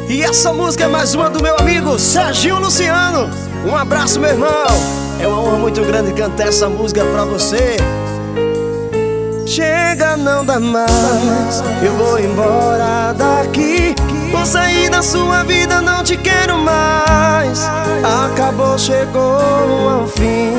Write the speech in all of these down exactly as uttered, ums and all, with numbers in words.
E essa música é mais uma do meu amigo Serginho Luciano. Um abraço, meu irmão. É uma honra muito grande cantar essa música pra você. Chega, não dá mais, eu vou embora daqui. Vou sair da sua vida, não te quero mais. Acabou, chegou ao fim.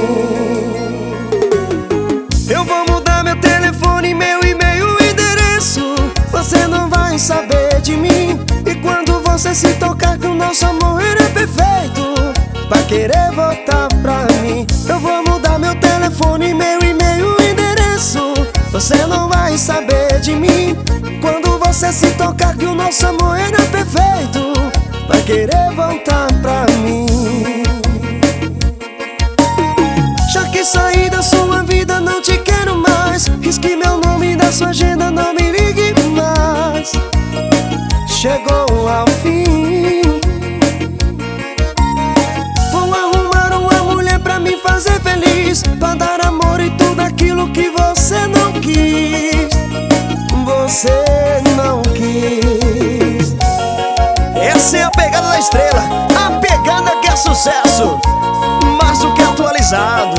Eu vou mudar meu telefone, meu e-mail, endereço. Você não vai saber de mim. E quando você se tocar que o nosso amor era perfeito, vai querer voltar pra mim. Eu vou mudar meu telefone, meu e-mail, endereço. Você não vai saber de mim. Quando você se tocar que o nosso amor era perfeito, vai querer voltar pra mim. Já que saí da sua vida, não te quero mais. Risque meu nome da sua agenda, não me ligue mais. Chegou ao fim. Vou arrumar uma mulher pra me fazer feliz, pra dar amor e tudo aquilo que você não quis. Você não quis. Essa é a pegada da estrela, a pegada que é sucesso, mais do que atualizado.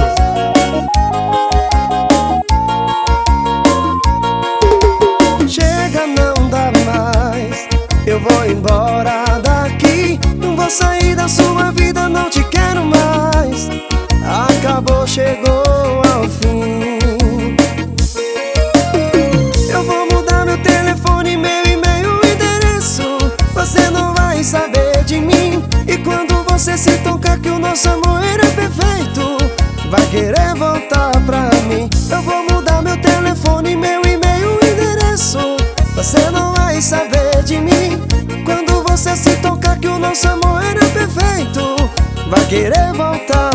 Chega, não dá mais, eu vou embora daqui. Não vou sair da sua vida, não te quero mais. Acabou, chegou ao fim. Eu vou mudar meu telefone, meu e-mail, endereço. Você não vai saber de mim. E quando você se tocar que o nosso amor era perfeito, vai querer voltar pra mim. Eu vou mudar meu telefone, meu e-mail, endereço. Você não vai saber de mim. Quando você se tocar que o nosso amor era perfeito, vai querer voltar